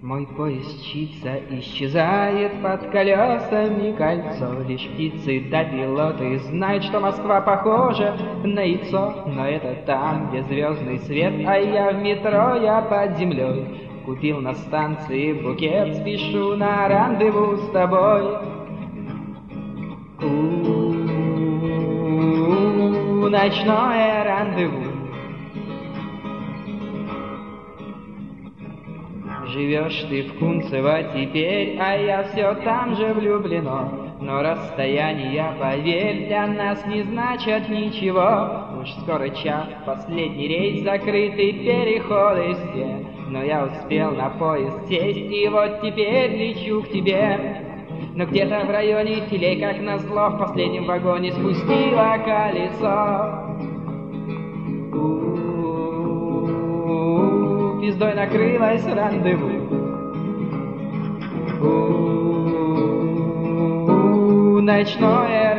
Мой поезд мчится, исчезает под колесами кольцо. Лишь птицы да пилоты знают, что Москва похожа на яйцо. Но это там, где звездный свет, а я в метро, я под землей. Купил на станции букет, спешу на рандеву с тобой. Ночное рандеву. Живешь ты в Кунцево теперь, а я все там же влюблено. Но расстояния, поверь, для нас не значат ничего. Уж скоро час, последний рейс, закрытый переходы все. Но я успел на поезд сесть, и вот теперь лечу к тебе. Но где-то в районе филей, как назло, в последнем вагоне спустило колесо. Пиздой накрылась рандеву. Ночное